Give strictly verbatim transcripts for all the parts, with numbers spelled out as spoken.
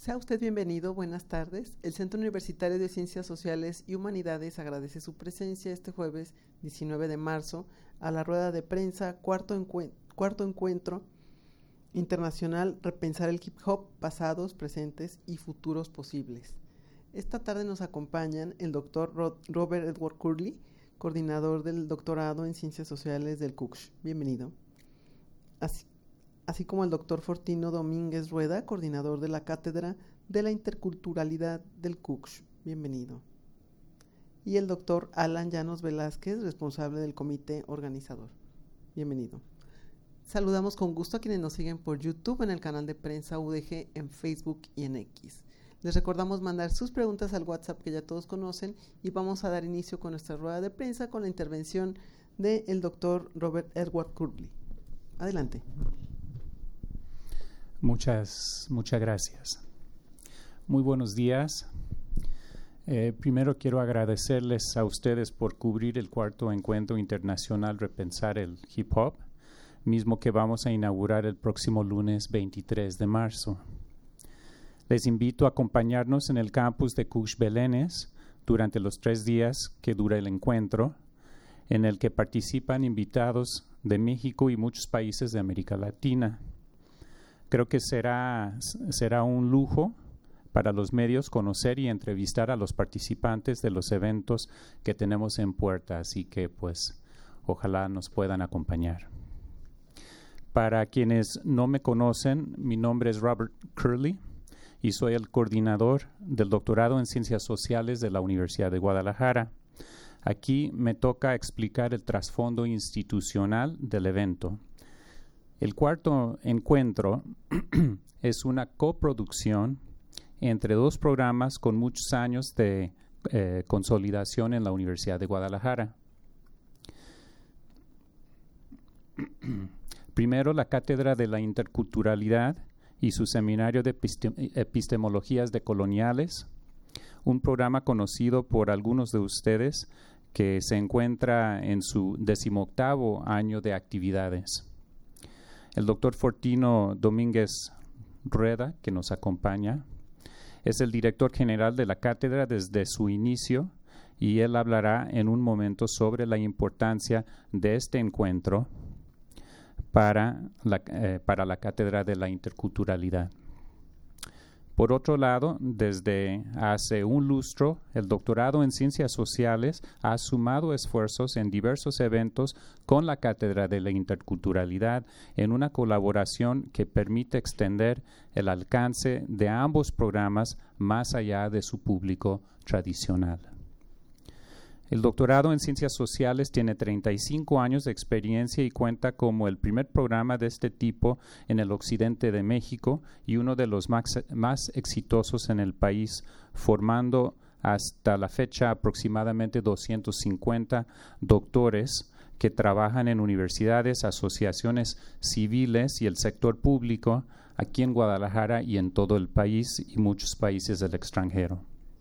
Sea usted bienvenido, buenas tardes. El Centro Universitario de Ciencias Sociales y Humanidades agradece su presencia este jueves diecinueve de marzo a la rueda de prensa cuarto, encue- cuarto encuentro internacional Repensar el Hip Hop, pasados, presentes y futuros posibles. Esta tarde nos acompañan el doctor Rod- Robert Edward Curley, coordinador del doctorado en Ciencias Sociales del C U C S H. Bienvenido. Así así como el doctor Fortino Domínguez Rueda, coordinador de la Cátedra de la Interculturalidad del C U C S H. Bienvenido. Y el doctor Alan Llanos Velázquez, responsable del comité organizador. Bienvenido. Saludamos con gusto a quienes nos siguen por YouTube, en el canal de Prensa U D G, en Facebook y en X. Les recordamos mandar sus preguntas al WhatsApp que ya todos conocen y vamos a dar inicio con nuestra rueda de prensa con la intervención del doctor Robert Edward Curley. Adelante. Muchas, muchas gracias. Muy buenos días. Eh, primero quiero agradecerles a ustedes por cubrir el cuarto encuentro internacional Repensar el Hip Hop, mismo que vamos a inaugurar el próximo lunes veintitrés de marzo. Les invito a acompañarnos en el campus de C U C S H Belénes durante los tres días que dura el encuentro, en el que participan invitados de México y muchos países de América Latina. Creo que será, será un lujo para los medios conocer y entrevistar a los participantes de los eventos que tenemos en puerta, así que pues ojalá nos puedan acompañar. Para quienes no me conocen, mi nombre es Robert Curley y soy el coordinador del doctorado en Ciencias Sociales de la Universidad de Guadalajara. Aquí me toca explicar el trasfondo institucional del evento. El cuarto encuentro es una coproducción entre dos programas con muchos años de eh, consolidación en la Universidad de Guadalajara. Primero, la Cátedra de la Interculturalidad y su seminario de epistem- epistemologías decoloniales, un programa conocido por algunos de ustedes que se encuentra en su decimoctavo año de actividades. El doctor Fortino Domínguez Rueda, que nos acompaña, es el director general de la cátedra desde su inicio y él hablará en un momento sobre la importancia de este encuentro para la, eh, para la Cátedra de la Interculturalidad. Por otro lado, desde hace un lustro, el doctorado en Ciencias Sociales ha sumado esfuerzos en diversos eventos con la Cátedra de la Interculturalidad en una colaboración que permite extender el alcance de ambos programas más allá de su público tradicional. El doctorado en Ciencias Sociales tiene treinta y cinco años de experiencia y cuenta como el primer programa de este tipo en el occidente de México y uno de los más, más exitosos en el país, formando hasta la fecha aproximadamente doscientos cincuenta doctores que trabajan en universidades, asociaciones civiles y el sector público aquí en Guadalajara y en todo el país y muchos países del extranjero.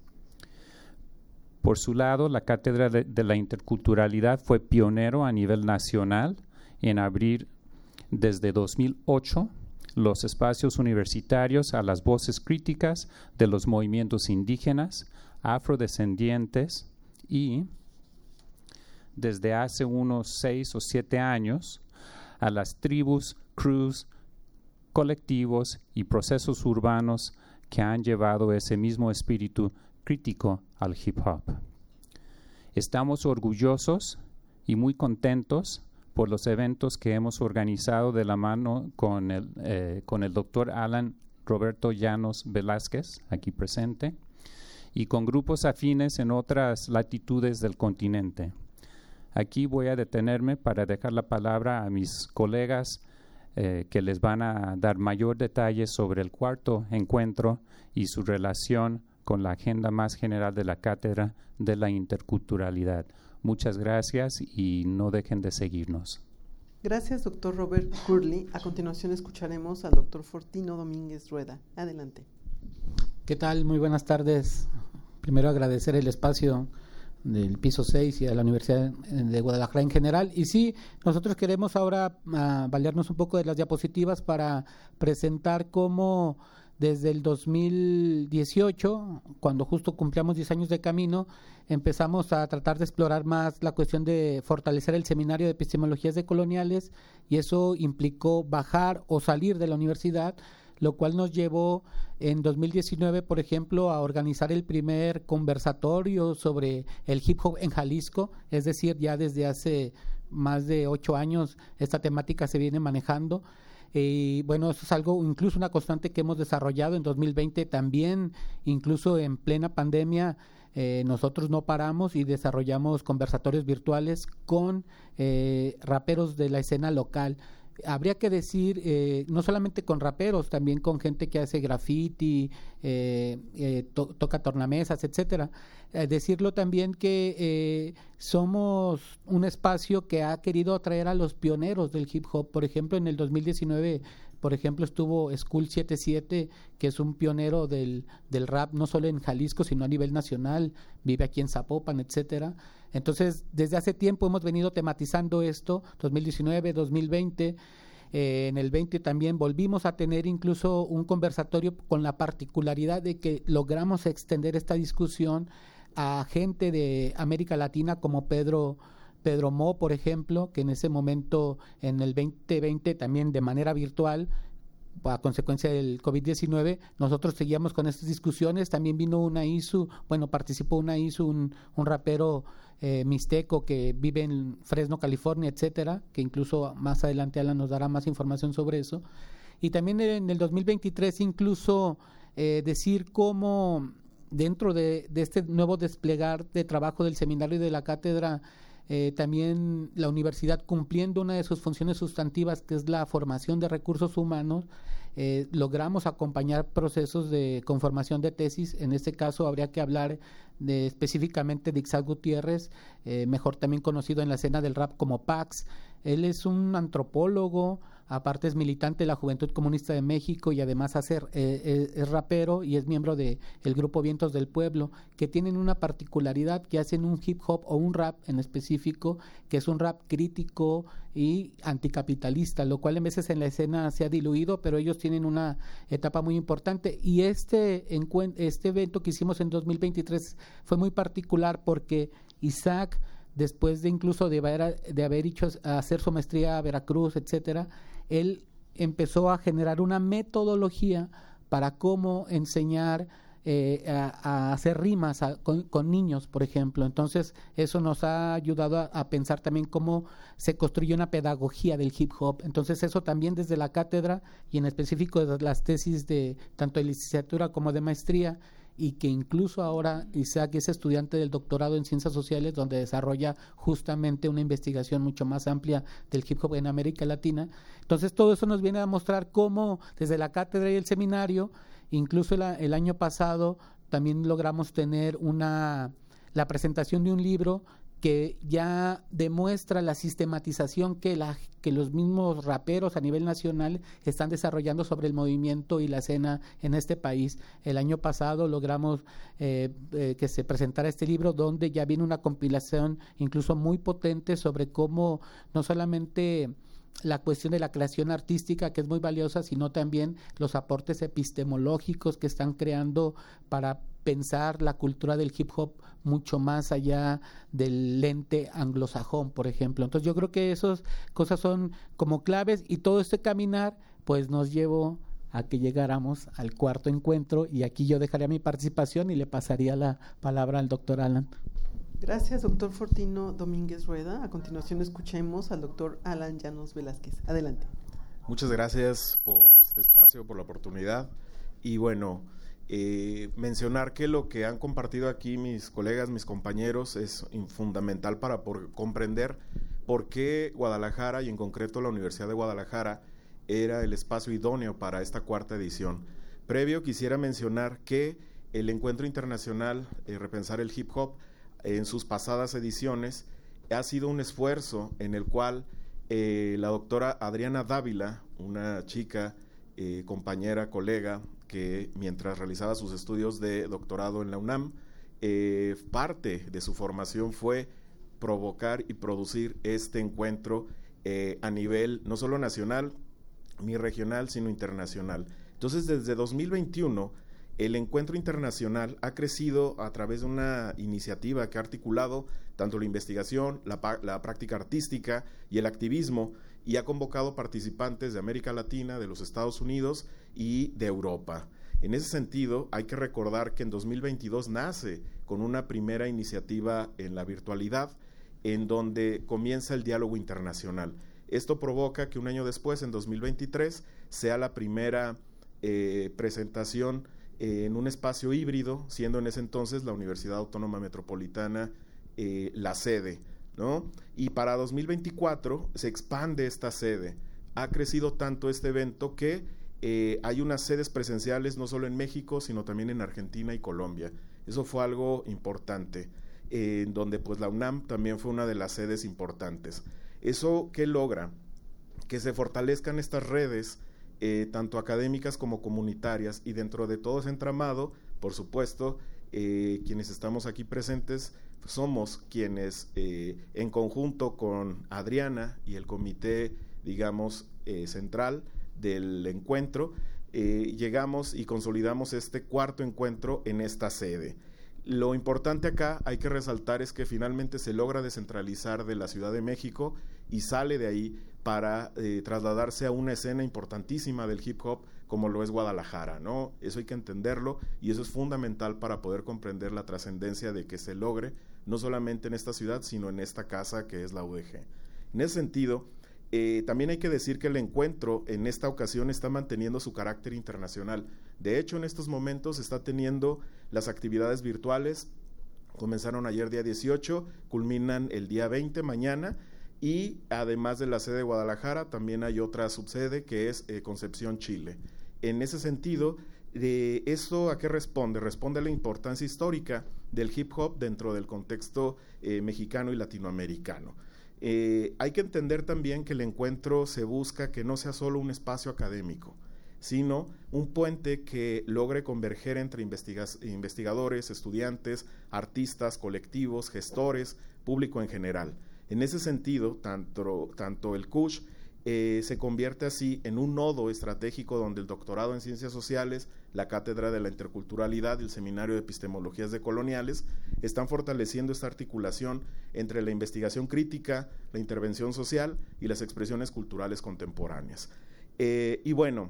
Por su lado, la Cátedra de, de la Interculturalidad fue pionero a nivel nacional en abrir desde dos mil ocho los espacios universitarios a las voces críticas de los movimientos indígenas, afrodescendientes y, desde hace unos seis o siete años, a las tribus, crews, colectivos y procesos urbanos que han llevado ese mismo espíritu crítico al hip hop. Estamos orgullosos y muy contentos por los eventos que hemos organizado de la mano con el, eh, con el doctor Alan Roberto Llanos Velázquez, aquí presente, y con grupos afines en otras latitudes del continente. Aquí voy a detenerme para dejar la palabra a mis colegas eh, que les van a dar mayor detalle sobre el cuarto encuentro y su relación con la agenda más general de la Cátedra de la Interculturalidad. Muchas gracias y no dejen de seguirnos. Gracias, doctor Robert Curley. A continuación escucharemos al doctor Fortino Domínguez Rueda. Adelante. ¿Qué tal? Muy buenas tardes. Primero agradecer el espacio del piso seis y a la Universidad de Guadalajara en general. Y sí, nosotros queremos ahora uh, valernos un poco de las diapositivas para presentar cómo desde el dos mil dieciocho, cuando justo cumplíamos diez años de camino, empezamos a tratar de explorar más la cuestión de fortalecer el seminario de epistemologías decoloniales, y eso implicó bajar o salir de la universidad, lo cual nos llevó en dos mil diecinueve, por ejemplo, a organizar el primer conversatorio sobre el hip hop en Jalisco. Es decir, ya desde hace más de ocho años esta temática se viene manejando. Y bueno, eso es algo, incluso una constante que hemos desarrollado en dos mil veinte también, incluso en plena pandemia. Eh, nosotros no paramos y desarrollamos conversatorios virtuales con eh, raperos de la escena local. Habría que decir, eh, no solamente con raperos, también con gente que hace graffiti, eh, eh, to- toca tornamesas, etcétera. Eh, decirlo también que eh, somos un espacio que ha querido atraer a los pioneros del hip hop. Por ejemplo, en el dos mil diecinueve, por ejemplo, estuvo School setenta y siete, que es un pionero del, del rap, no solo en Jalisco, sino a nivel nacional, vive aquí en Zapopan, etcétera. Entonces, desde hace tiempo hemos venido tematizando esto, dos mil diecinueve, dos mil veinte, eh, en el veinte también volvimos a tener incluso un conversatorio con la particularidad de que logramos extender esta discusión a gente de América Latina como Pedro Pedro Mo, por ejemplo, que en ese momento, en el veinte veinte, también de manera virtual, a consecuencia del COVID diecinueve, nosotros seguíamos con estas discusiones. También vino una Isu, bueno, participó una Isu, un, un rapero eh, mixteco que vive en Fresno, California, etcétera, que incluso más adelante Alan nos dará más información sobre eso. Y también en el dos mil veintitrés incluso eh, decir cómo dentro de, de este nuevo desplegar de trabajo del seminario y de la cátedra, Eh, también la universidad, cumpliendo una de sus funciones sustantivas, que es la formación de recursos humanos, eh, logramos acompañar procesos de conformación de tesis. En este caso habría que hablar de, específicamente de Ixal Gutiérrez, eh, mejor también conocido en la escena del rap como Pax. Él es un antropólogo, aparte es militante de la Juventud Comunista de México y además hace, eh, es, es rapero y es miembro del grupo Vientos del Pueblo, que tienen una particularidad, que hacen un hip hop o un rap en específico, que es un rap crítico y anticapitalista, lo cual en veces en la escena se ha diluido, pero ellos tienen una etapa muy importante. Y este, este evento que hicimos en dos mil veintitrés fue muy particular porque Isaac, después de incluso de haber, de haber hecho hacer su maestría a Veracruz, etcétera, él empezó a generar una metodología para cómo enseñar eh, a, a hacer rimas a, con, con niños, por ejemplo. Entonces, eso nos ha ayudado a, a pensar también cómo se construye una pedagogía del hip hop. Entonces, eso también desde la cátedra y en específico de las tesis de tanto de licenciatura como de maestría, y que incluso ahora Isaac es estudiante del doctorado en Ciencias Sociales, donde desarrolla justamente una investigación mucho más amplia del hip hop en América Latina. Entonces todo eso nos viene a mostrar cómo desde la cátedra y el seminario, incluso la, el año pasado también logramos tener una la presentación de un libro que ya demuestra la sistematización que, la, que los mismos raperos a nivel nacional están desarrollando sobre el movimiento y la escena en este país. El año pasado logramos eh, eh, que se presentara este libro, donde ya viene una compilación incluso muy potente sobre cómo no solamente la cuestión de la creación artística, que es muy valiosa, sino también los aportes epistemológicos que están creando para pensar la cultura del hip hop mucho más allá del lente anglosajón, por ejemplo. Entonces yo creo que esas cosas son como claves, y todo este caminar pues nos llevó a que llegáramos al cuarto encuentro, y aquí yo dejaría mi participación y le pasaría la palabra al doctor Alan. Gracias, doctor Fortino Domínguez Rueda. A continuación escuchemos al doctor Alan Llanos Velázquez. Adelante. Muchas gracias por este espacio, por la oportunidad. Y bueno, eh, mencionar que lo que han compartido aquí mis colegas, mis compañeros, es fundamental para por comprender por qué Guadalajara, y en concreto la Universidad de Guadalajara, era el espacio idóneo para esta cuarta edición. Previo, quisiera mencionar que el Encuentro Internacional eh, Repensar el Hip Hop, en sus pasadas ediciones, ha sido un esfuerzo en el cual eh, la doctora Adriana Dávila, una chica, eh, compañera, colega, que mientras realizaba sus estudios de doctorado en la UNAM, eh, parte de su formación fue provocar y producir este encuentro eh, a nivel no solo nacional ni regional, sino internacional. Entonces, desde dos mil veintiuno, el encuentro internacional ha crecido a través de una iniciativa que ha articulado tanto la investigación, la, la práctica artística y el activismo, y ha convocado participantes de América Latina, de los Estados Unidos y de Europa. En ese sentido, hay que recordar que en dos mil veintidós nace con una primera iniciativa en la virtualidad, en donde comienza el diálogo internacional. Esto provoca que un año después, en dos mil veintitrés, sea la primera eh, presentación eh, en un espacio híbrido, siendo en ese entonces la Universidad Autónoma Metropolitana eh, la sede, ¿no? Y para dos mil veinticuatro se expande esta sede. Ha crecido tanto este evento que eh, hay unas sedes presenciales no solo en México, sino también en Argentina y Colombia. Eso fue algo importante, eh, en donde pues la UNAM también fue una de las sedes importantes. ¿Eso qué logra? Que se fortalezcan estas redes, eh, tanto académicas como comunitarias, y dentro de todo ese entramado, por supuesto, eh, quienes estamos aquí presentes somos quienes eh, en conjunto con Adriana y el comité, digamos, eh, central del encuentro, eh, llegamos y consolidamos este cuarto encuentro en esta sede. Lo importante acá, hay que resaltar, es que finalmente se logra descentralizar de la Ciudad de México y sale de ahí para eh, trasladarse a una escena importantísima del hip hop como lo es Guadalajara, ¿no? Eso hay que entenderlo, y eso es fundamental para poder comprender la trascendencia de que se logre, no solamente en esta ciudad, sino en esta casa que es la U D G. En ese sentido, eh, también hay que decir que el encuentro en esta ocasión está manteniendo su carácter internacional. De hecho, en estos momentos está teniendo las actividades virtuales, comenzaron ayer día dieciocho, culminan el día veinte mañana, y además de la sede de Guadalajara, también hay otra subsede que es eh, Concepción, Chile. En ese sentido, eh, ¿eso a qué responde? Responde a la importancia histórica del hip hop dentro del contexto eh, mexicano y latinoamericano. Eh, hay que entender también que el encuentro se busca que no sea solo un espacio académico, sino un puente que logre converger entre investiga- investigadores, estudiantes, artistas, colectivos, gestores, público en general. En ese sentido, tanto, tanto el C U S H eh, se convierte así en un nodo estratégico donde el doctorado en Ciencias Sociales, la Cátedra de la Interculturalidad y el Seminario de Epistemologías Decoloniales están fortaleciendo esta articulación entre la investigación crítica, la intervención social y las expresiones culturales contemporáneas. Eh, y bueno,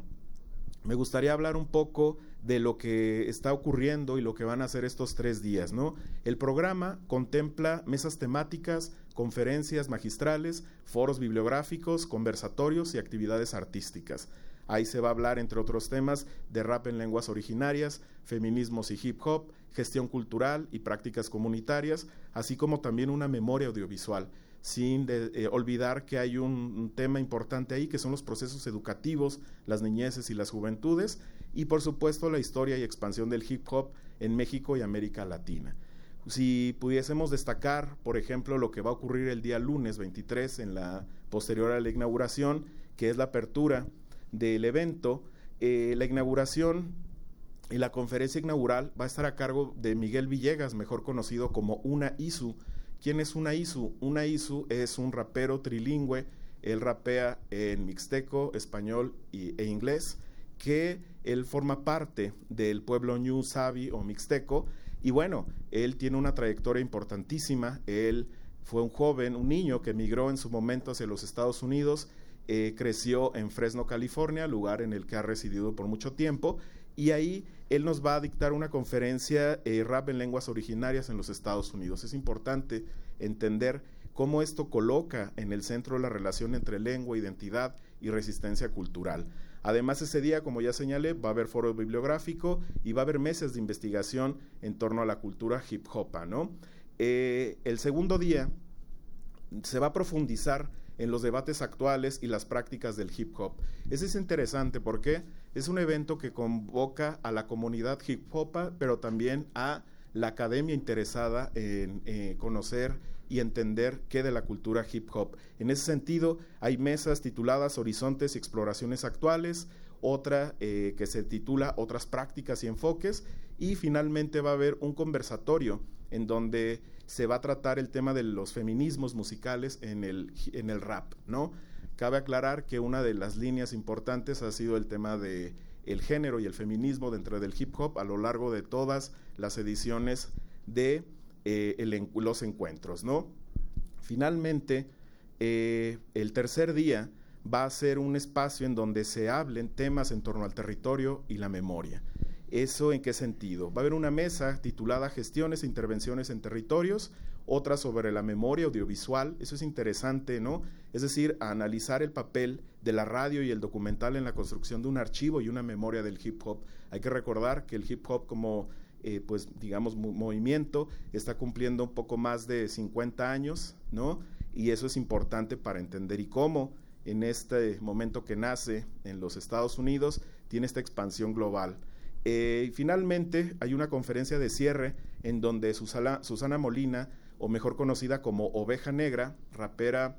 me gustaría hablar un poco de lo que está ocurriendo y lo que van a hacer estos tres días, ¿no? El programa contempla mesas temáticas, conferencias magistrales, foros bibliográficos, conversatorios y actividades artísticas. Ahí se va a hablar, entre otros temas, de rap en lenguas originarias, feminismos y hip hop, gestión cultural y prácticas comunitarias, así como también una memoria audiovisual, sin de, eh, olvidar que hay un, un tema importante ahí, que son los procesos educativos, las niñeces y las juventudes, y por supuesto la historia y expansión del hip hop en México y América Latina. Si pudiésemos destacar, por ejemplo, lo que va a ocurrir el día lunes veintitrés, en la posterior a la inauguración, que es la apertura del evento, eh, la inauguración y la conferencia inaugural va a estar a cargo de Miguel Villegas, mejor conocido como Una Isu. ¿Quién es Una Isu? Una Isu es un rapero trilingüe, él rapea en mixteco, español y, e inglés, que él forma parte del pueblo Ñu Sabi o mixteco, y bueno, él tiene una trayectoria importantísima. Él fue un joven, un niño que emigró en su momento hacia los Estados Unidos, eh, creció en Fresno, California, lugar en el que ha residido por mucho tiempo, y ahí él nos va a dictar una conferencia eh, rap en lenguas originarias en los Estados Unidos. Es importante entender cómo esto coloca en el centro la relación entre lengua, identidad y resistencia cultural. Además, ese día, como ya señalé, va a haber foro bibliográfico y va a haber mesas de investigación en torno a la cultura hip hopa, ¿no? Eh, el segundo día se va a profundizar en los debates actuales y las prácticas del hip hop. Eso es interesante porque es un evento que convoca a la comunidad hip hopa, pero también a la academia interesada en eh, conocer y entender qué de la cultura hip hop. En ese sentido, hay mesas tituladas Horizontes y Exploraciones Actuales, otra eh, que se titula Otras Prácticas y Enfoques, y finalmente va a haber un conversatorio en donde se va a tratar el tema de los feminismos musicales en el, en el rap, ¿no? Cabe aclarar que una de las líneas importantes ha sido el tema de el género y el feminismo dentro del hip hop a lo largo de todas las ediciones de eh, el, los encuentros, ¿no? Finalmente, eh, el tercer día va a ser un espacio en donde se hablen temas en torno al territorio y la memoria. ¿Eso en qué sentido? Va a haber una mesa titulada Gestiones e Intervenciones en Territorios, otra sobre la memoria audiovisual. Eso es interesante, ¿no? Es decir, a analizar el papel de la radio y el documental en la construcción de un archivo y una memoria del hip hop. Hay que recordar que el hip hop como, eh, pues, digamos, mo- movimiento está cumpliendo un poco más de cincuenta años, ¿no? Y eso es importante para entender y cómo en este momento que nace en los Estados Unidos tiene esta expansión global. Eh, y finalmente hay una conferencia de cierre en donde Susana, Susana Molina, o mejor conocida como Oveja Negra, rapera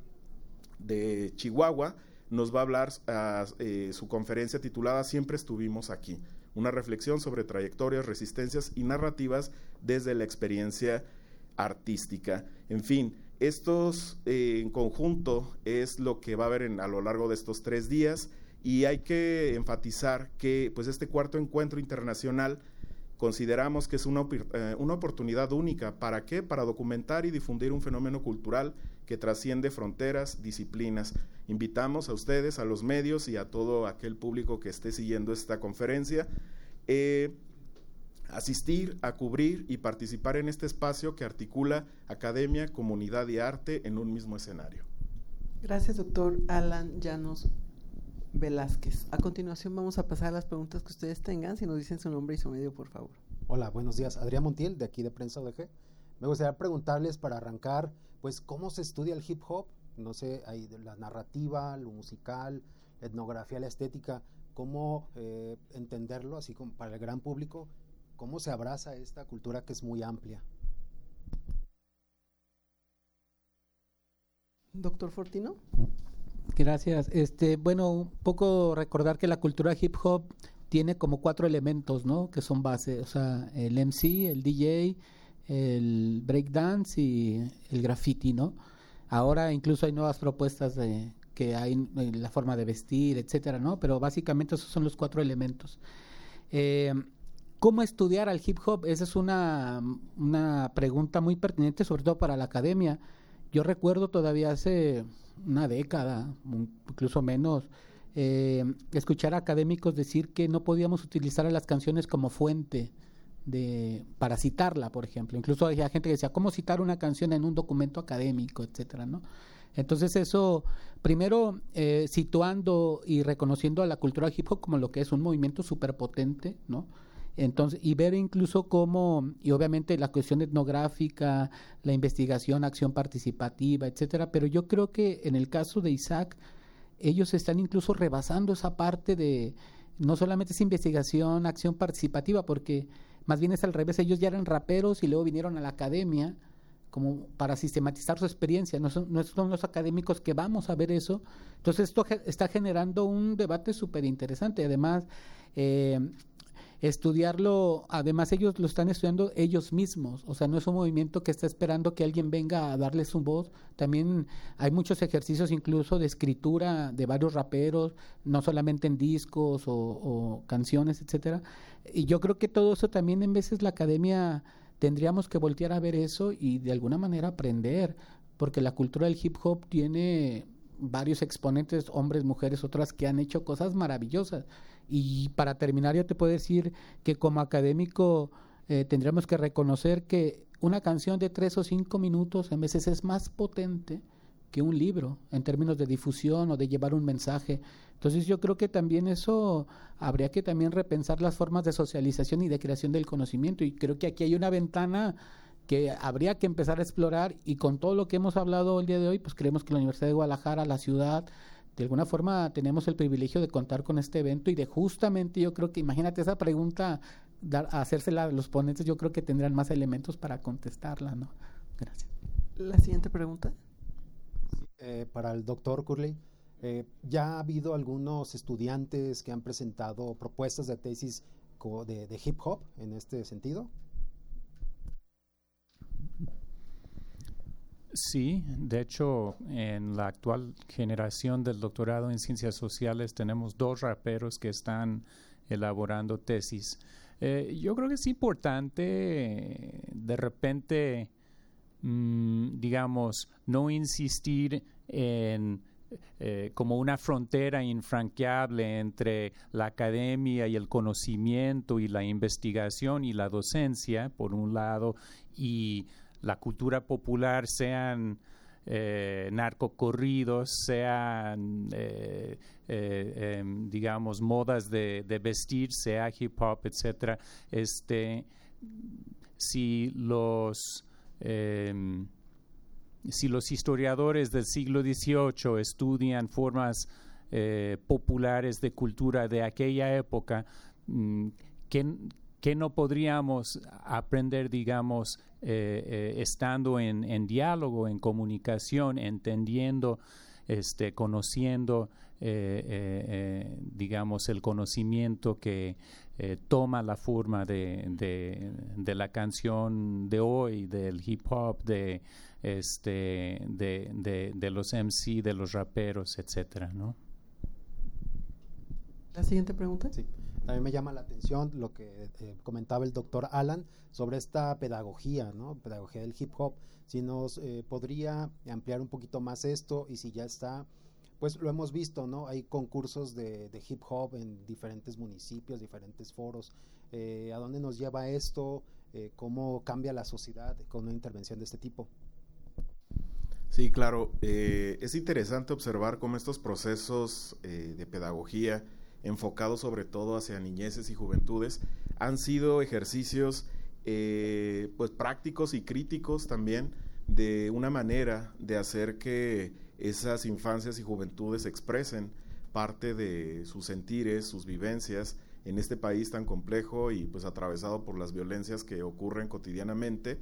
de Chihuahua, nos va a hablar uh, eh, su conferencia titulada Siempre estuvimos aquí, una reflexión sobre trayectorias, resistencias y narrativas desde la experiencia artística. En fin, estos eh, en conjunto es lo que va a haber en, a lo largo de estos tres días. Y hay que enfatizar que pues este cuarto encuentro internacional consideramos que es una, eh, una oportunidad única. ¿Para qué? Para documentar y difundir un fenómeno cultural que trasciende fronteras, disciplinas. Invitamos a ustedes, a los medios y a todo aquel público que esté siguiendo esta conferencia, eh, asistir, a cubrir y participar en este espacio que articula academia, comunidad y arte en un mismo escenario. Gracias, doctor Alan Llanos Velázquez. A continuación vamos a pasar a las preguntas que ustedes tengan. Si nos dicen su nombre y su medio, por favor. Hola, buenos días. Adrián Montiel, de aquí de Prensa O D G. Me gustaría preguntarles para arrancar, pues, ¿cómo se estudia el hip hop? No sé, hay la narrativa, lo musical, la etnografía, la estética. ¿Cómo eh, entenderlo, así como para el gran público? ¿Cómo se abraza esta cultura que es muy amplia? Doctor Fortino. Gracias. Este, bueno, un poco recordar que la cultura hip hop tiene como cuatro elementos, ¿no? Que son base, o sea, el M C, el D J, el breakdance y el graffiti, ¿no? Ahora incluso hay nuevas propuestas de que hay en la forma de vestir, etcétera, ¿no? Pero básicamente esos son los cuatro elementos. Eh, ¿Cómo estudiar al hip hop? Esa es una, una pregunta muy pertinente, sobre todo para la academia. Yo recuerdo todavía hace una década, incluso menos, eh, escuchar a académicos decir que no podíamos utilizar a las canciones como fuente de para citarla, por ejemplo. Incluso había gente que decía, ¿cómo citar una canción en un documento académico, etcétera, ¿no? Entonces eso, primero eh, situando y reconociendo a la cultura hip hop como lo que es un movimiento superpotente, ¿no? Entonces, y ver incluso cómo, y obviamente la cuestión etnográfica, la investigación, acción participativa, etcétera, pero yo creo que en el caso de Isaac, ellos están incluso rebasando esa parte de, no solamente esa investigación, acción participativa, porque más bien es al revés, ellos ya eran raperos y luego vinieron a la academia como para sistematizar su experiencia, no son, no son los académicos que vamos a ver eso. Entonces esto ge- está generando un debate súper interesante, además eh, estudiarlo, además ellos lo están estudiando ellos mismos, o sea, no es un movimiento que está esperando que alguien venga a darles su voz. También hay muchos ejercicios incluso de escritura de varios raperos, no solamente en discos o, o canciones, etcétera. Y yo creo que todo eso también en veces la academia tendríamos que voltear a ver eso y de alguna manera aprender, porque la cultura del hip hop tiene varios exponentes, hombres, mujeres, otras que han hecho cosas maravillosas. Y para terminar yo te puedo decir que como académico eh, tendríamos que reconocer que una canción de tres o cinco minutos en veces es más potente que un libro en términos de difusión o de llevar un mensaje. Entonces yo creo que también eso habría que también repensar las formas de socialización y de creación del conocimiento, y creo que aquí hay una ventana que habría que empezar a explorar, y con todo lo que hemos hablado el día de hoy, pues creemos que la Universidad de Guadalajara, la ciudad, de alguna forma tenemos el privilegio de contar con este evento y de justamente yo creo que, imagínate esa pregunta, dar, hacérsela a los ponentes, yo creo que tendrán más elementos para contestarla, ¿no? Gracias. La siguiente pregunta. Eh, para el doctor Curley, eh, ya ha habido algunos estudiantes que han presentado propuestas de tesis de, de hip hop en este sentido. Sí, de hecho, en la actual generación del doctorado en Ciencias Sociales tenemos dos raperos que están elaborando tesis. Eh, yo creo que es importante de repente, mmm, digamos, no insistir en eh, como una frontera infranqueable entre la academia y el conocimiento y la investigación y la docencia, por un lado, y la cultura popular, sean eh, narcocorridos, sean, eh, eh, eh, digamos, modas de, de vestir, sea hip hop, etcétera. Este, si los eh, si los historiadores del siglo dieciocho estudian formas eh, populares de cultura de aquella época, ¿qué, qué no podríamos aprender, digamos, eh, eh, estando en, en diálogo, en comunicación, entendiendo, este, conociendo, eh, eh, eh, digamos, el conocimiento que eh, toma la forma de, de, de la canción de hoy, del hip hop, de este de, de, de los M C, de los raperos, etcétera, ¿no? La siguiente pregunta. Sí, también me llama la atención lo que eh, comentaba el doctor Alan sobre esta pedagogía, ¿no? Pedagogía del hip hop. Si nos eh, podría ampliar un poquito más esto, y si ya está, pues lo hemos visto, ¿no? Hay concursos de, de hip hop en diferentes municipios, diferentes foros. Eh, ¿A dónde nos lleva esto? Eh, ¿Cómo cambia la sociedad con una intervención de este tipo? Sí, claro. Eh, es interesante observar cómo estos procesos eh, de pedagogía, enfocados sobre todo hacia niñeces y juventudes, han sido ejercicios eh, pues prácticos y críticos también de una manera de hacer que esas infancias y juventudes expresen parte de sus sentires, sus vivencias en este país tan complejo y pues atravesado por las violencias que ocurren cotidianamente.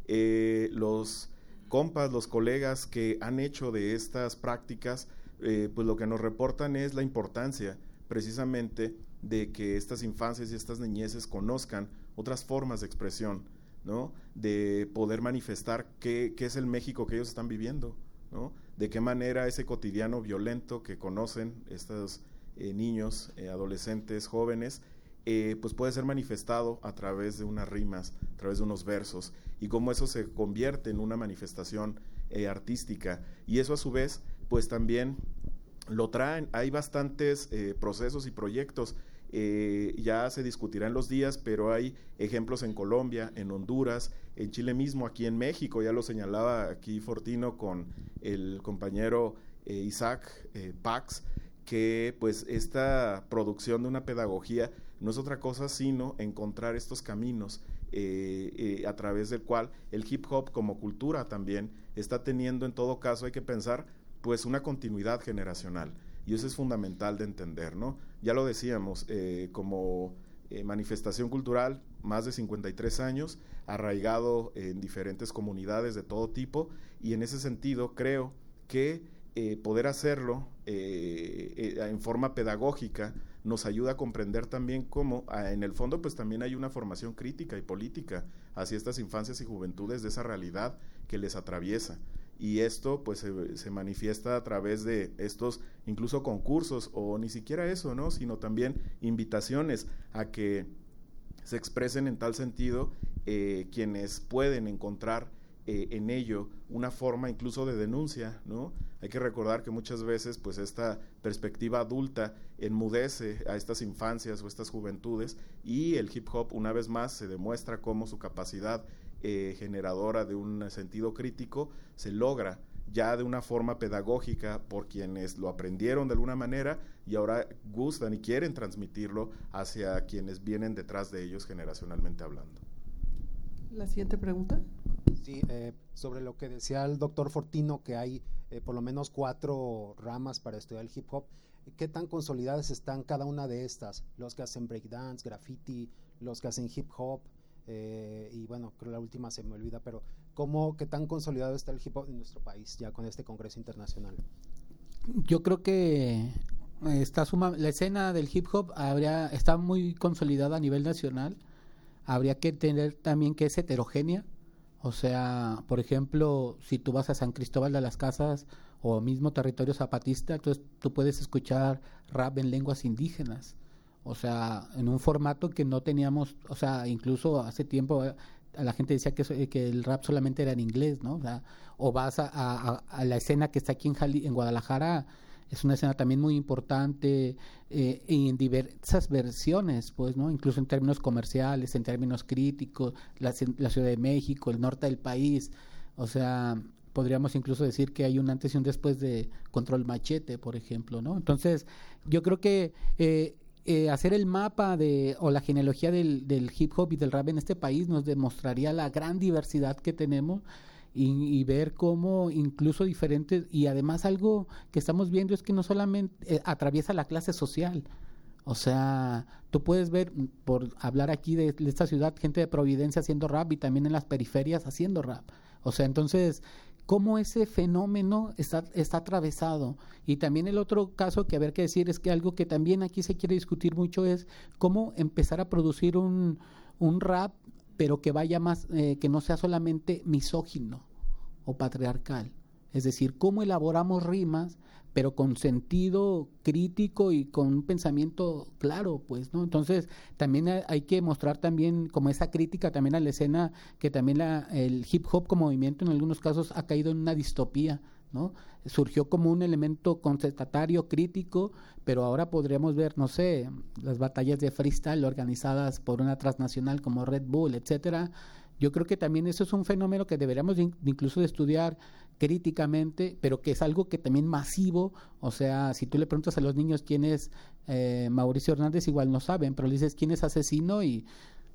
Eh, los compas, los colegas que han hecho de estas prácticas, eh, pues lo que nos reportan es la importancia precisamente de que estas infancias y estas niñeces conozcan otras formas de expresión, ¿no? De poder manifestar qué, qué es el México que ellos están viviendo, ¿no? De qué manera ese cotidiano violento que conocen estos eh, niños, eh, adolescentes, jóvenes, eh, pues puede ser manifestado a través de unas rimas, a través de unos versos, y cómo eso se convierte en una manifestación eh, artística. Y eso a su vez, pues también lo traen. Hay bastantes eh, procesos y proyectos, eh, ya se discutirá en los días, pero hay ejemplos en Colombia, en Honduras, en Chile mismo, aquí en México, ya lo señalaba aquí Fortino con el compañero eh, Isaac eh, Pax, que pues esta producción de una pedagogía no es otra cosa sino encontrar estos caminos eh, eh, a través del cual el hip hop como cultura también está teniendo, en todo caso hay que pensar, pues una continuidad generacional, y eso es fundamental de entender, ¿no? Ya lo decíamos, eh, como eh, manifestación cultural, más de cincuenta y tres años, arraigado en diferentes comunidades de todo tipo, y en ese sentido creo que eh, poder hacerlo eh, eh, en forma pedagógica nos ayuda a comprender también cómo ah, en el fondo pues también hay una formación crítica y política hacia estas infancias y juventudes de esa realidad que les atraviesa. Y esto pues se, se manifiesta a través de estos incluso concursos, o ni siquiera eso, ¿no? Sino también invitaciones a que se expresen en tal sentido eh, quienes pueden encontrar eh, en ello una forma incluso de denuncia, ¿no? Hay que recordar que muchas veces pues esta perspectiva adulta enmudece a estas infancias o estas juventudes, y el hip hop una vez más se demuestra cómo su capacidad Eh, generadora de un sentido crítico se logra ya de una forma pedagógica por quienes lo aprendieron de alguna manera y ahora gustan y quieren transmitirlo hacia quienes vienen detrás de ellos generacionalmente hablando. La siguiente pregunta. Sí, eh, sobre lo que decía el doctor Fortino, que hay eh, por lo menos cuatro ramas para estudiar el hip hop. ¿Qué tan consolidadas están cada una de estas? Los que hacen breakdance, graffiti, los que hacen hip hop, Eh, y bueno, creo la última se me olvida, pero ¿cómo, qué tan consolidado está el hip hop en nuestro país ya con este congreso internacional? Yo creo que está suma, la escena del hip hop habría, está muy consolidada a nivel nacional. Habría que tener también que es heterogénea, o sea, por ejemplo, si tú vas a San Cristóbal de las Casas o mismo territorio zapatista, entonces tú puedes escuchar rap en lenguas indígenas, o sea, en un formato que no teníamos, o sea, incluso hace tiempo eh, la gente decía que, que el rap solamente era en inglés, ¿no? O sea, o vas a, a, a la escena que está aquí en, Jali, en Guadalajara, es una escena también muy importante eh, y en diversas versiones, pues, ¿no? Incluso en términos comerciales, en términos críticos, la, la Ciudad de México, el norte del país, o sea, podríamos incluso decir que hay un antes y un después de Control Machete, por ejemplo, ¿no? Entonces, yo creo que eh, eh, hacer el mapa de o la genealogía del, del hip hop y del rap en este país nos demostraría la gran diversidad que tenemos y, y ver cómo incluso diferentes, y además algo que estamos viendo es que no solamente eh, atraviesa la clase social. O sea, tú puedes ver, por hablar aquí de, de esta ciudad, gente de Providencia haciendo rap y también en las periferias haciendo rap. O sea, entonces, cómo ese fenómeno está, está atravesado. Y también el otro caso que haber que decir es que algo que también aquí se quiere discutir mucho es cómo empezar a producir un, un rap, pero que vaya más, eh, que no sea solamente misógino o patriarcal. Es decir, cómo elaboramos rimas, pero con sentido crítico y con un pensamiento claro, pues, ¿no? Entonces, también hay que mostrar también como esa crítica también a la escena, que también la, el hip hop como movimiento en algunos casos ha caído en una distopía, ¿no? Surgió como un elemento contestatario, crítico, pero ahora podríamos ver, no sé, las batallas de freestyle organizadas por una transnacional como Red Bull, etcétera. Yo creo que también eso es un fenómeno que deberíamos de, incluso de estudiar críticamente, pero que es algo que también masivo. O sea, si tú le preguntas a los niños quién es eh, Mauricio Hernández, igual no saben, pero le dices quién es Asesino y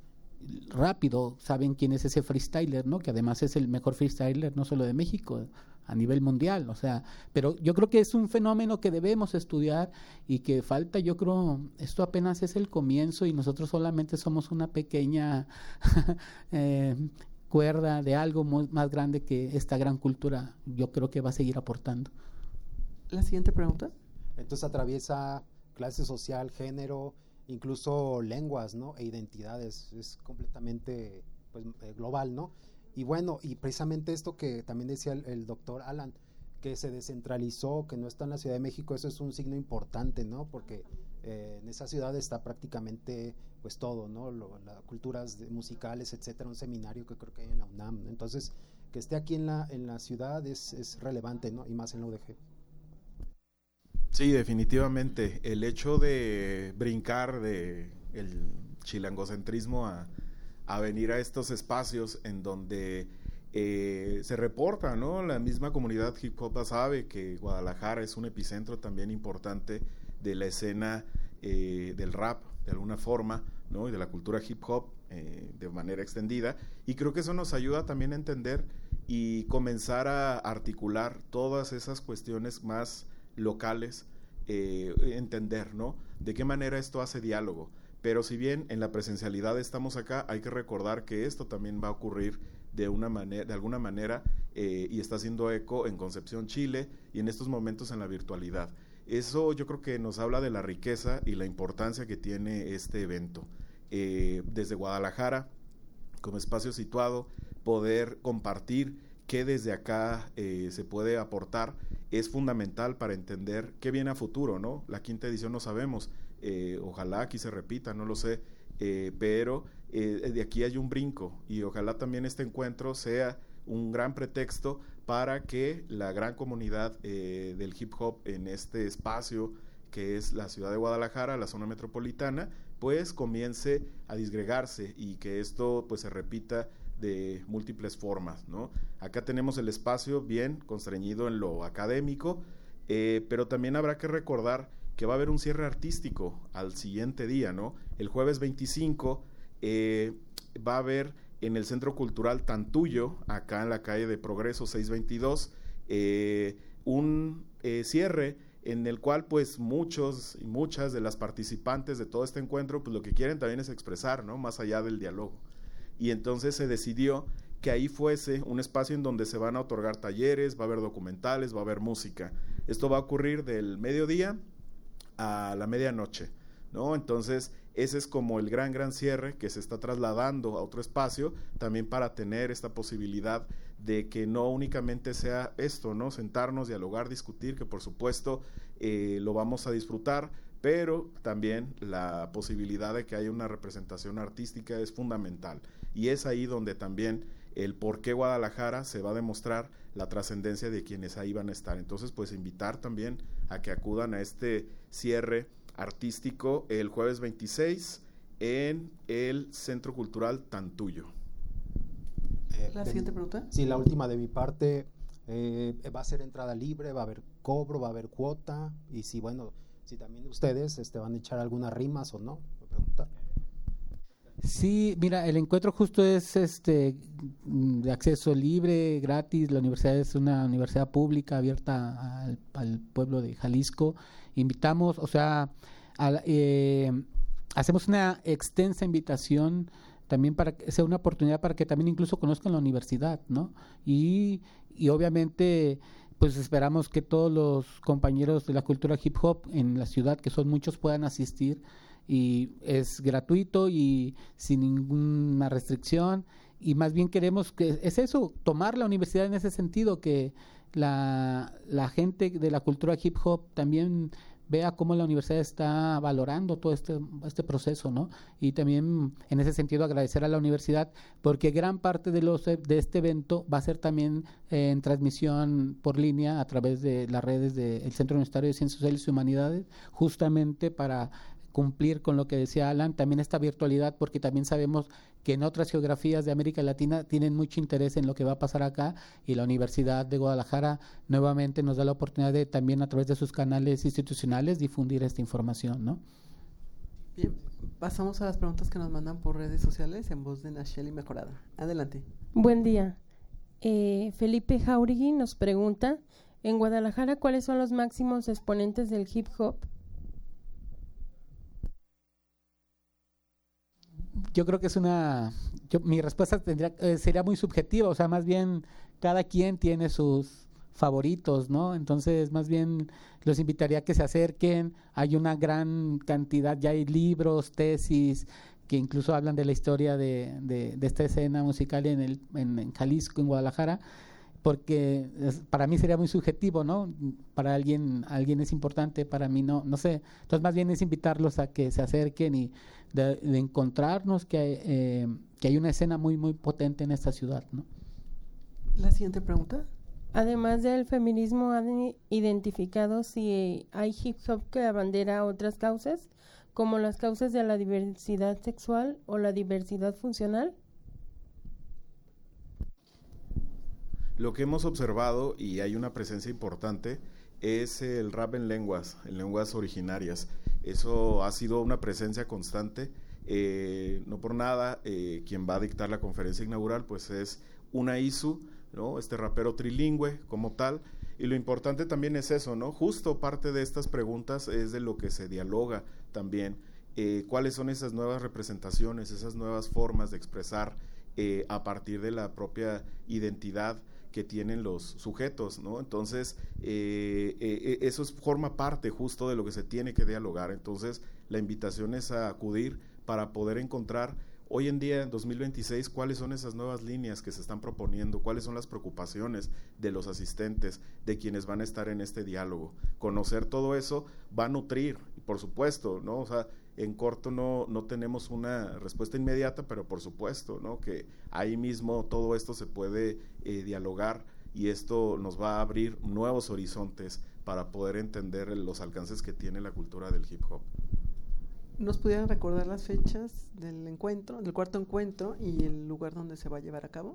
rápido saben quién es ese freestyler, ¿no? Que además es el mejor freestyler no solo de México, a nivel mundial. O sea, pero yo creo que es un fenómeno que debemos estudiar y que falta, yo creo, esto apenas es el comienzo y nosotros solamente somos una pequeña eh, cuerda de algo muy, más grande que esta gran cultura, yo creo que va a seguir aportando. La siguiente pregunta. Entonces atraviesa clase social, género, incluso lenguas, ¿no? E identidades, es completamente pues, global, ¿no? Y bueno, y precisamente esto que también decía el, el doctor Alan, que se descentralizó, que no está en la Ciudad de México, eso es un signo importante, ¿no? Porque eh, en esa ciudad está prácticamente pues todo, ¿no? Lo, las culturas de, musicales, etcétera, un seminario que creo que hay en la UNAM, ¿no? Entonces, que esté aquí en la, en la ciudad es, es relevante, ¿no? Y más en la U D G. Sí, definitivamente. El hecho de brincar de el chilangocentrismo a, a venir a estos espacios en donde eh, se reporta, ¿no? La misma comunidad hip hop sabe que Guadalajara es un epicentro también importante de la escena eh, del rap, de alguna forma, ¿no? Y de la cultura hip hop eh, de manera extendida. Y creo que eso nos ayuda también a entender y comenzar a articular todas esas cuestiones más locales, eh, entender, ¿no? De qué manera esto hace diálogo. Pero si bien en la presencialidad estamos acá, hay que recordar que esto también va a ocurrir de una manera, de alguna manera, eh, y está haciendo eco en Concepción, Chile, y en estos momentos en la virtualidad. Eso yo creo que nos habla de la riqueza y la importancia que tiene este evento. Eh, desde Guadalajara, como espacio situado, poder compartir qué desde acá eh, se puede aportar es fundamental para entender qué viene a futuro, ¿no? La quinta edición no sabemos, eh, ojalá aquí se repita, no lo sé, eh, pero eh, de aquí hay un brinco y ojalá también este encuentro sea un gran pretexto para que la gran comunidad eh, del hip hop en este espacio que es la ciudad de Guadalajara, la zona metropolitana, pues comience a disgregarse y que esto pues se repita de múltiples formas, ¿no? Acá tenemos el espacio bien constreñido en lo académico, eh, pero también habrá que recordar que va a haber un cierre artístico al siguiente día, ¿no? El jueves veinticinco eh, va a haber en el Centro Cultural Tantuyo, acá en la calle de Progreso seiscientos veintidós, eh, un eh, cierre en el cual pues muchos y muchas de las participantes de todo este encuentro pues lo que quieren también es expresar, ¿no? Más allá del diálogo. Y entonces se decidió que ahí fuese un espacio en donde se van a otorgar talleres, va a haber documentales, va a haber música. Esto va a ocurrir del mediodía a la medianoche, ¿no? Entonces ese es como el gran, gran cierre que se está trasladando a otro espacio, también para tener esta posibilidad de que no únicamente sea esto, ¿no? Sentarnos, dialogar, discutir, que por supuesto eh, lo vamos a disfrutar, pero también la posibilidad de que haya una representación artística es fundamental, y es ahí donde también el por qué Guadalajara se va a demostrar la trascendencia de quienes ahí van a estar. Entonces, pues invitar también a que acudan a este cierre artístico el jueves veintiséis en el Centro Cultural Tantuyo. Eh, La de- siguiente pregunta. Sí, la última de mi parte. Eh, ¿va a ser entrada libre? ¿Va a haber cobro? ¿Va a haber cuota? Y si, bueno, si también ustedes este, van a echar algunas rimas o no, voy a preguntar. Sí, mira, el encuentro justo es este mm, de acceso libre, gratis. La universidad es una universidad pública abierta al, al pueblo de Jalisco. Invitamos, o sea, a la- eh, hacemos una extensa invitación también para que sea una oportunidad para que también incluso conozcan la universidad, ¿no? Y, y obviamente, pues esperamos que todos los compañeros de la cultura hip hop en la ciudad, que son muchos, puedan asistir. Y es gratuito y sin ninguna restricción, y más bien queremos que es eso, tomar la universidad en ese sentido, que la, la gente de la cultura hip hop también vea cómo la universidad está valorando todo este, este proceso, ¿no? Y también en ese sentido agradecer a la universidad, porque gran parte de los de este evento va a ser también eh, en transmisión por línea a través de las redes del Centro Universitario de Ciencias Sociales y Humanidades, justamente para cumplir con lo que decía Alan, también esta virtualidad, porque también sabemos que en otras geografías de América Latina tienen mucho interés en lo que va a pasar acá, y la Universidad de Guadalajara nuevamente nos da la oportunidad de también a través de sus canales institucionales difundir esta información, ¿no? Bien, pasamos a las preguntas que nos mandan por redes sociales en voz de Nacheli Mejorada. Adelante. Buen día. Eh, Felipe Jauregui nos pregunta, en Guadalajara, ¿cuáles son los máximos exponentes del hip hop? Yo creo que es una, yo, mi respuesta tendría, eh, sería muy subjetiva, o sea, más bien cada quien tiene sus favoritos, ¿no? Entonces, más bien los invitaría a que se acerquen. Hay una gran cantidad, ya hay libros, tesis, que incluso hablan de la historia de, de, de esta escena musical en, el, en, en Jalisco, en Guadalajara, porque es, para mí sería muy subjetivo, ¿no? Para alguien alguien es importante, para mí no, no sé. Entonces, más bien es invitarlos a que se acerquen y de, de encontrarnos que hay, eh, que hay una escena muy, muy potente en esta ciudad, ¿no? La siguiente pregunta. Además del feminismo, ¿han identificado si hay hip hop que abandera otras causas, como las causas de la diversidad sexual o la diversidad funcional? Lo que hemos observado, y hay una presencia importante, es el rap en lenguas, en lenguas originarias. Eso ha sido una presencia constante. Eh, no por nada, eh, quien va a dictar la conferencia inaugural pues es Una Isu, ¿no? Este rapero trilingüe como tal. Y lo importante también es eso, ¿no? Justo parte de estas preguntas es de lo que se dialoga también. Eh, ¿Cuáles son esas nuevas representaciones, esas nuevas formas de expresar eh, a partir de la propia identidad que tienen los sujetos, ¿no? Entonces, eh, eh, eso es, forma parte justo de lo que se tiene que dialogar. Entonces, la invitación es a acudir para poder encontrar hoy en día, en dos mil veintiséis, cuáles son esas nuevas líneas que se están proponiendo, cuáles son las preocupaciones de los asistentes, de quienes van a estar en este diálogo. Conocer todo eso va a nutrir, por supuesto, ¿no? O sea, en corto no, no tenemos una respuesta inmediata, pero por supuesto, ¿no? Que ahí mismo todo esto se puede eh, dialogar, y esto nos va a abrir nuevos horizontes para poder entender los alcances que tiene la cultura del hip hop. ¿Nos pudieran recordar las fechas del encuentro, del cuarto encuentro, y el lugar donde se va a llevar a cabo?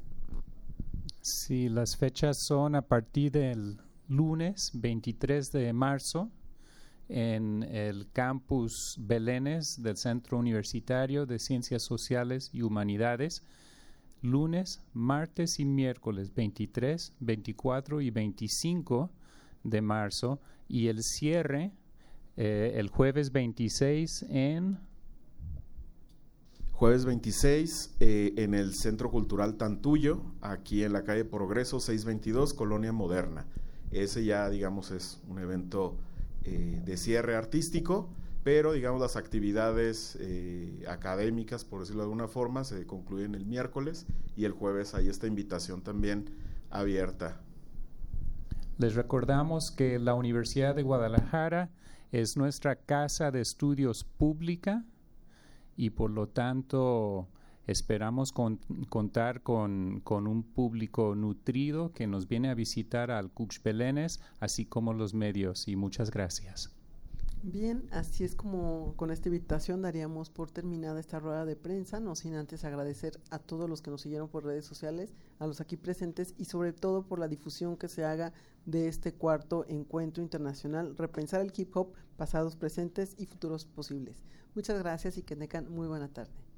Sí, las fechas son a partir del lunes veintitrés de marzo en el campus Belénes del Centro Universitario de Ciencias Sociales y Humanidades, lunes, martes y miércoles veintitrés, veinticuatro y veinticinco de marzo, y el cierre eh, el jueves veintiséis en... Jueves veintiséis eh, en el Centro Cultural Tantuyo, aquí en la calle Progreso seiscientos veintidós, Colonia Moderna. Ese ya, digamos, es un evento eh, de cierre artístico, pero, digamos, las actividades eh, académicas, por decirlo de alguna forma, se concluyen el miércoles, y el jueves hay esta invitación también abierta. Les recordamos que la Universidad de Guadalajara Es nuestra casa de estudios pública y por lo tanto esperamos con, contar con, con un público nutrido que nos viene a visitar al Cuxbelénes, así como los medios, y muchas gracias. Bien, así es como con esta invitación daríamos por terminada esta rueda de prensa, no sin antes agradecer a todos los que nos siguieron por redes sociales, a los aquí presentes y sobre todo por la difusión que se haga de este cuarto encuentro internacional, Repensar el Hip Hop, pasados, presentes y futuros posibles. Muchas gracias y que tengan muy buena tarde.